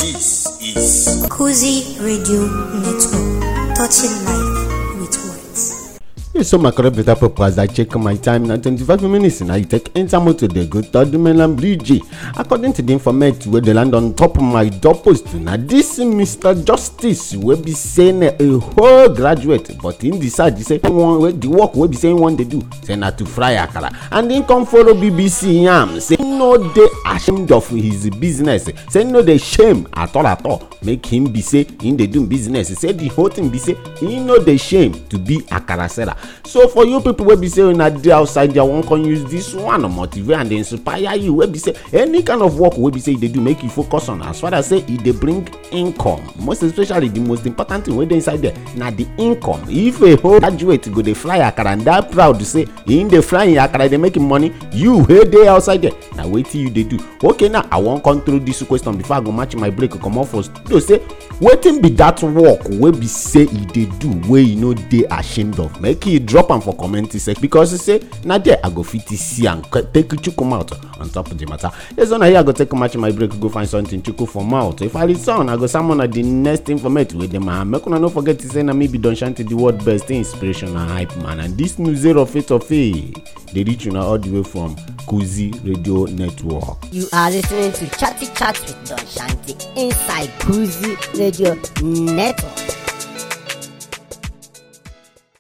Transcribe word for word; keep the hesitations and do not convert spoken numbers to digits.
This is Cozy Radio Network, touching life with words. Yes, so my correct better people, as I check my time now, twenty-five minutes now. I take enter motor the go to the mainland bridge. According to the information where they land on top of my doorpost, now this Mister Justice will be saying a whole graduate, but in the side, he say one the work will be saying one they do, say not to fry akara, and then come follow B B C yam, say no they ashamed of his business, say no they shame at all at all, make him be say in they do business, say the whole thing be say he no they shame to be akara seller. So for you people wey be say una dey outside there wan come use this one to motivate and inspire you, wey be say any kind of work wey be say they do make you focus on as far as say e dey bring income, most especially the most important thing wey dey inside there na the income. If a whole graduate go dey fly akara and that proud to say in dey fly akara dey making money, you wey dey outside there na wetin you dey do. Okay, now I wan come through this question before I go match my break comot for studio. Say wetin be that work wey be say e dey do wey you no dey ashamed of? Make you drop am for comment section, because you say na there I go fit see and take you come out on top of the matter. Yes, on here I go take a match my break, go find something to cook for mouth. If I return, I go summon at the next information with them. Make una no forget to say na me be Don Shanty, the world best inspiration and hype man, and this new zero faith of faith they reach una all the way from Cozy Radio Network. You are listening to Chatty Chat with Don Shanty inside Cozy Radio Network.